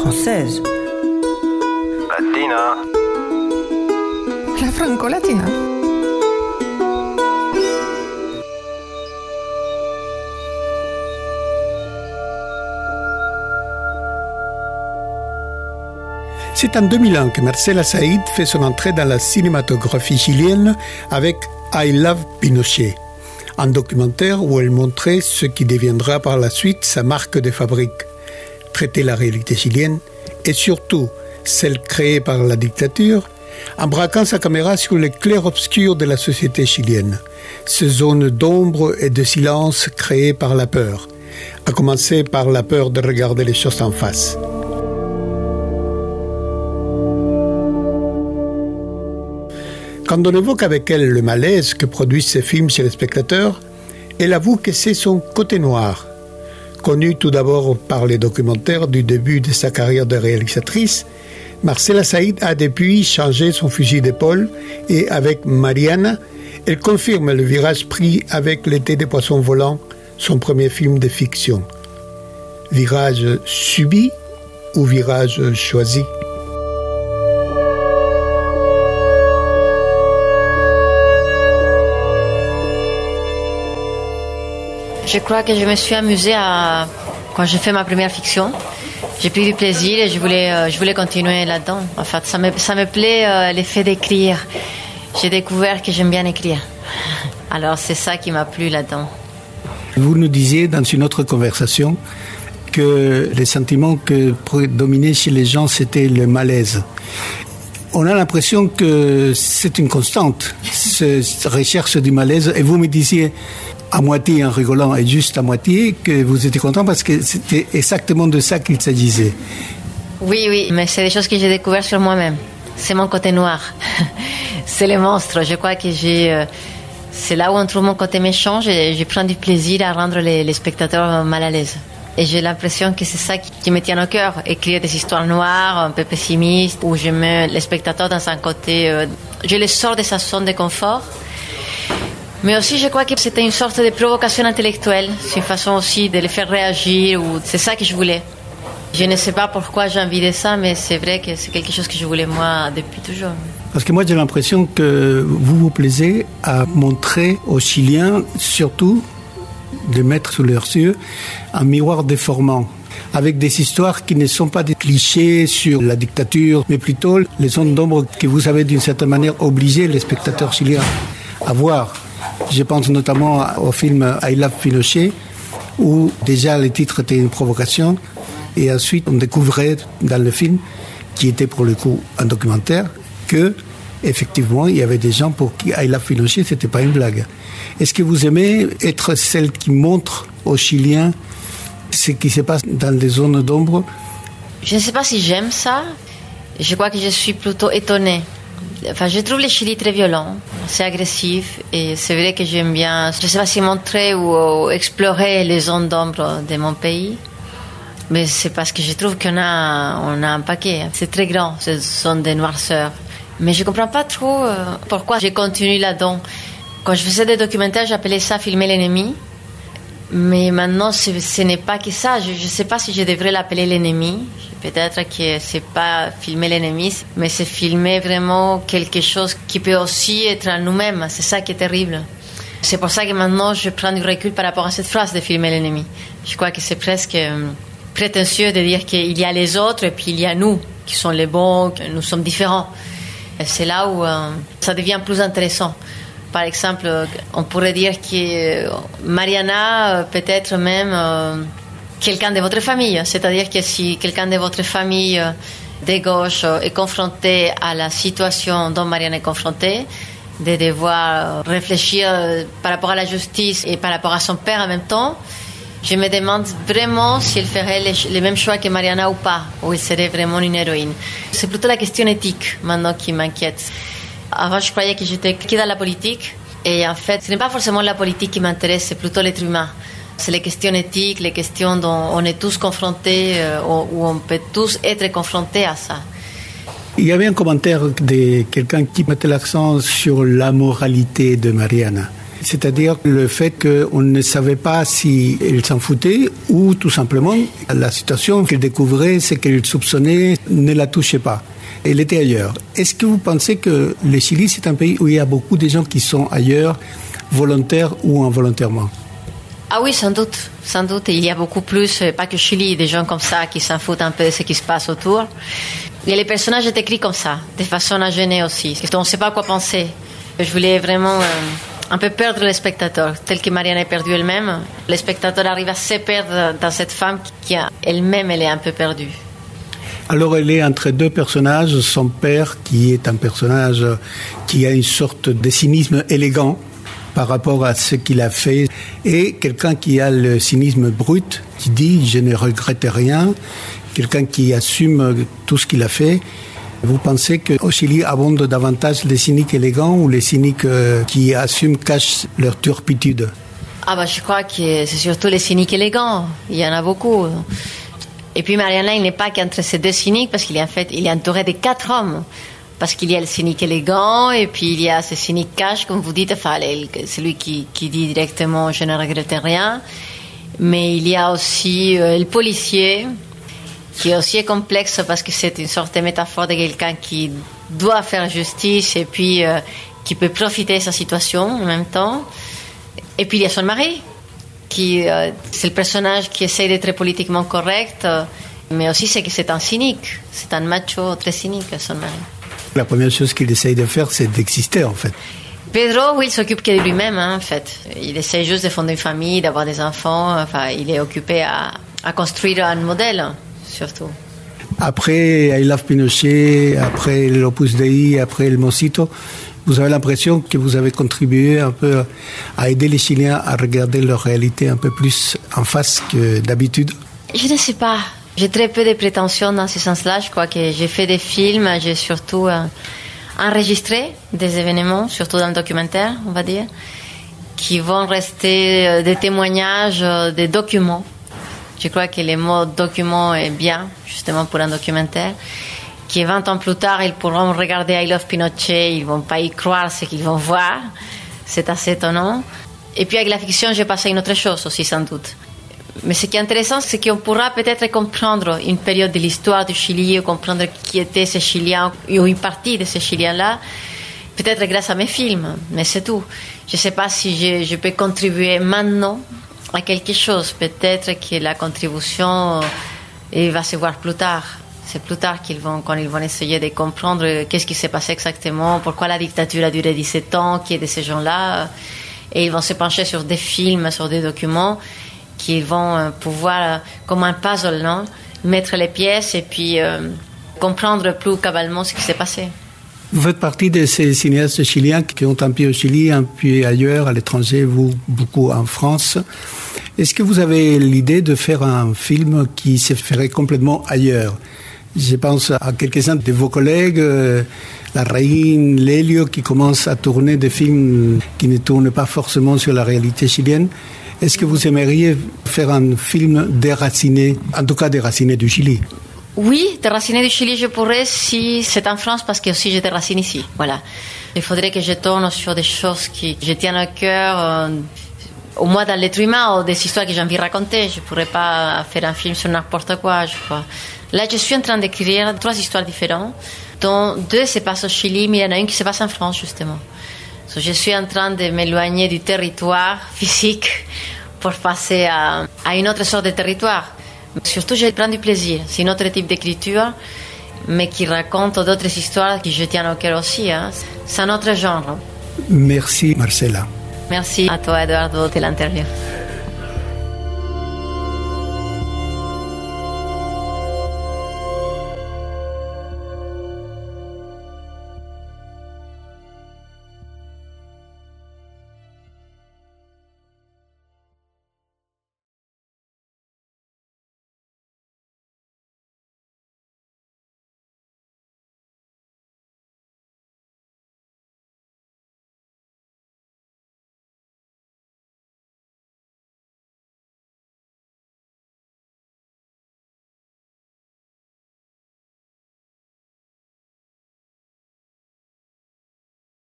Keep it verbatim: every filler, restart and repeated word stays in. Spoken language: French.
française. Latina. La franco-latina. C'est en deux mille un que Marcela Saïd fait son entrée dans la cinématographie chilienne avec I Love Pinochet, un documentaire où elle montrait ce qui deviendra par la suite sa marque de fabrique, traiter la réalité chilienne et surtout celle créée par la dictature, en braquant sa caméra sur les clairs-obscurs de la société chilienne, ces zones d'ombre et de silence créées par la peur, à commencer par la peur de regarder les choses en face. Quand on évoque avec elle le malaise que produisent ces films chez les spectateurs, elle avoue que c'est son côté noir. Connue tout d'abord par les documentaires du début de sa carrière de réalisatrice, Marcela Saïd a depuis changé son fusil d'épaule et avec Mariana, elle confirme le virage pris avec L'été des poissons volants, son premier film de fiction. Virage subi ou virage choisi ? Je crois que je me suis amusée à... quand j'ai fait ma première fiction. J'ai pris du plaisir et je voulais, euh, je voulais continuer là-dedans. En fait, ça me, ça me plaît euh, l'effet d'écrire. J'ai découvert que j'aime bien écrire. Alors c'est ça qui m'a plu là-dedans. Vous nous disiez dans une autre conversation que les sentiments que dominaient chez les gens, c'était le malaise. On a l'impression que c'est une constante, cette recherche du malaise. Et vous me disiez, à moitié en rigolant et juste à moitié, que vous étiez content parce que c'était exactement de ça qu'il s'agissait. Oui, oui, mais c'est des choses que j'ai découvertes sur moi-même. C'est mon côté noir. C'est les monstres. Je crois que j'ai... Euh, c'est là où on trouve mon côté méchant. Je, je prends du plaisir à rendre les, les spectateurs mal à l'aise. Et j'ai l'impression que c'est ça qui, qui me tient au cœur. Écrire des histoires noires, un peu pessimistes, où je mets les spectateurs dans un côté... Euh, je les sors de sa zone de confort. Mais aussi, je crois que c'était une sorte de provocation intellectuelle. C'est une façon aussi de les faire réagir. Ou... C'est ça que je voulais. Je ne sais pas pourquoi j'ai envie de ça, mais c'est vrai que c'est quelque chose que je voulais moi depuis toujours. Parce que moi, j'ai l'impression que vous vous plaisez à montrer aux Chiliens, surtout, de mettre sous leurs yeux un miroir déformant, avec des histoires qui ne sont pas des clichés sur la dictature, mais plutôt les zones d'ombre que vous avez d'une certaine manière obligé les spectateurs chiliens à voir. Je pense notamment au film I Love Pinochet, où déjà le titre était une provocation, et ensuite on découvrait dans le film, qui était pour le coup un documentaire, que effectivement il y avait des gens pour qui I Love Pinochet c'était pas une blague. Est-ce que vous aimez être celle qui montre aux Chiliens ce qui se passe dans les zones d'ombre? Je ne sais pas si j'aime ça. Je crois que je suis plutôt étonnée. Enfin, je trouve le Chili très violent, c'est agressif, et c'est vrai que j'aime bien, je ne sais pas si montrer ou, ou explorer les zones d'ombre de mon pays, mais c'est parce que je trouve qu'on a, on a un paquet. C'est très grand, cette zone de noirceur. Mais je ne comprends pas trop euh, pourquoi je continue là-dedans. Quand je faisais des documentaires, j'appelais ça filmer l'ennemi. Mais maintenant, ce, ce n'est pas que ça. Je ne sais pas si je devrais l'appeler l'ennemi. Peut-être que ce n'est pas filmer l'ennemi, mais c'est filmer vraiment quelque chose qui peut aussi être en nous-mêmes. C'est ça qui est terrible. C'est pour ça que maintenant, je prends du recul par rapport à cette phrase de filmer l'ennemi. Je crois que c'est presque euh, prétentieux de dire qu'il y a les autres et puis il y a nous, qui sont les bons, que nous sommes différents. Et c'est là où euh, ça devient plus intéressant. Par exemple, on pourrait dire que Mariana, peut-être même euh, quelqu'un de votre famille. C'est-à-dire que si quelqu'un de votre famille euh, de gauche euh, est confronté à la situation dont Mariana est confrontée, de devoir réfléchir euh, par rapport à la justice et par rapport à son père en même temps, je me demande vraiment si elle ferait les, les mêmes choix que Mariana ou pas, ou elle serait vraiment une héroïne. C'est plutôt la question éthique maintenant qui m'inquiète. Avant, je croyais que j'étais que dans la politique. Et en fait, ce n'est pas forcément la politique qui m'intéresse, c'est plutôt l'être humain. C'est les questions éthiques, les questions dont on est tous confrontés, euh, où on peut tous être confrontés à ça. Il y avait un commentaire de quelqu'un qui mettait l'accent sur la moralité de Mariana. C'est-à-dire le fait qu'on ne savait pas si elle s'en foutait ou tout simplement la situation qu'elle découvrait, ce qu'elle soupçonnait, ne la touchait pas. Elle était ailleurs. Est-ce que vous pensez que le Chili, c'est un pays où il y a beaucoup de gens qui sont ailleurs, volontaires ou involontairement? Ah oui, sans doute, sans doute. Il y a beaucoup plus, pas que Chili, des gens comme ça qui s'en foutent un peu de ce qui se passe autour. Et les personnages étaient écrits comme ça, de façon à gêner aussi. On ne sait pas quoi penser. Je voulais vraiment euh, un peu perdre le spectateur, tel que Mariana est perdue elle-même. Le spectateur arrive à se perdre dans cette femme qui, elle-même, elle est un peu perdue. Alors elle est entre deux personnages, son père qui est un personnage qui a une sorte de cynisme élégant par rapport à ce qu'il a fait, et quelqu'un qui a le cynisme brut, qui dit « je ne regrette rien », quelqu'un qui assume tout ce qu'il a fait. Vous pensez qu'au Chili abondent davantage les cyniques élégants ou les cyniques qui assument, cachent leur turpitude? Ah bah je crois que c'est surtout les cyniques élégants, il y en a beaucoup. Et puis Mariana, il n'est pas qu'entre ces deux cyniques, parce qu'il est en fait, il est entouré de quatre hommes. Parce qu'il y a le cynique élégant, et puis il y a ce cynique cash, comme vous dites, enfin, celui qui, qui dit directement « je ne regrette rien ». Mais il y a aussi euh, le policier, qui est aussi complexe, parce que c'est une sorte de métaphore de quelqu'un qui doit faire justice, et puis euh, qui peut profiter de sa situation en même temps. Et puis il y a son mari, qui euh, c'est le personnage qui essaie d'être politiquement correct, euh, mais aussi c'est que c'est un cynique, c'est un macho très cynique, son mari. La première chose qu'il essaye de faire, c'est d'exister, en fait. Pedro, oui, il s'occupe que de lui-même, hein, en fait. Il essaie juste de fonder une famille, d'avoir des enfants. Enfin, il est occupé à, à construire un modèle, surtout. Après I Love Pinochet, après l'Opus Dei, après El Mocito, vous avez l'impression que vous avez contribué un peu à aider les Chiliens à regarder leur réalité un peu plus en face que d'habitude? Je ne sais pas. J'ai très peu de prétentions dans ce sens-là. Je crois que j'ai fait des films, j'ai surtout euh, enregistré des événements, surtout dans le documentaire, on va dire, qui vont rester euh, des témoignages, euh, des documents. Je crois que le mot document est bien, justement, pour un documentaire, qui vingt ans plus tard, ils pourront regarder I Love Pinochet, ils ne vont pas y croire ce qu'ils vont voir. C'est assez étonnant. Et puis avec la fiction, j'ai passé une autre chose aussi, sans doute. Mais ce qui est intéressant, c'est qu'on pourra peut-être comprendre une période de l'histoire du Chili, ou comprendre qui étaient ces Chiliens, ou une partie de ces Chiliens-là, peut-être grâce à mes films, mais c'est tout. Je ne sais pas si je, je peux contribuer maintenant à quelque chose. Peut-être que la contribution, elle va se voir plus tard. C'est plus tard qu'ils vont, quand ils vont essayer de comprendre qu'est-ce qui s'est passé exactement, pourquoi la dictature a duré dix-sept ans, qui est de ces gens-là, et ils vont se pencher sur des films, sur des documents, qui vont pouvoir, comme un puzzle, non, mettre les pièces et puis euh, comprendre plus cabalement ce qui s'est passé. Vous faites partie de ces cinéastes chiliens qui ont un pied au Chili, un pied ailleurs, à l'étranger, vous, beaucoup en France. Est-ce que vous avez l'idée de faire un film qui se ferait complètement ailleurs? Je pense à quelques-uns de vos collègues, euh, Larraín, Lelio, qui commencent à tourner des films qui ne tournent pas forcément sur la réalité chilienne. Est-ce que vous aimeriez faire un film déraciné, en tout cas déraciné du Chili? Oui, déraciné du Chili, je pourrais si c'est en France, parce que aussi je déracine ici. Voilà. Il faudrait que je tourne sur des choses qui je tiens à cœur, euh, au moins dans l'être humain, ou des histoires que j'ai envie de raconter. Je ne pourrais pas faire un film sur n'importe quoi, je crois. Là, je suis en train d'écrire trois histoires différentes, dont deux se passent au Chili, mais il y en a une qui se passe en France, justement. So, je suis en train de m'éloigner du territoire physique pour passer à, à une autre sorte de territoire. Surtout, je prends du plaisir. C'est un autre type d'écriture, mais qui raconte d'autres histoires que je tiens au cœur aussi. Hein. C'est un autre genre. Merci, Marcela. Merci à toi, Eduardo, de l'interview.